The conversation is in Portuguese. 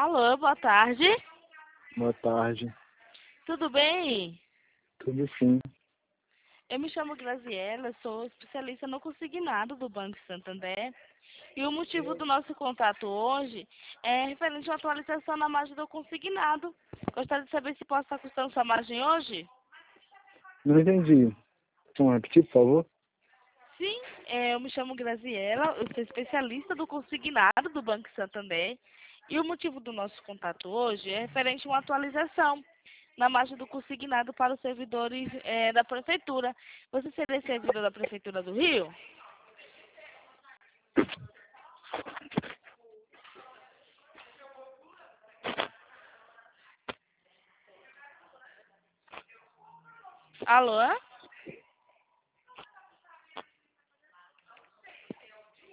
Alô, boa tarde. Boa tarde. Tudo bem? Tudo sim. Eu me chamo Graziella, sou especialista no consignado do Banco Santander. E o motivo do nosso contato hoje é referente à atualização na margem do consignado. Gostaria de saber se posso estar custando sua margem hoje? Não entendi. Vamos repetir, por favor? Sim, eu me chamo Graziella, eu sou especialista do consignado do Banco Santander. E o motivo do nosso contato hoje é referente a uma atualização na margem do consignado para os servidores da Prefeitura. Você seria servidor da Prefeitura do Rio? Alô?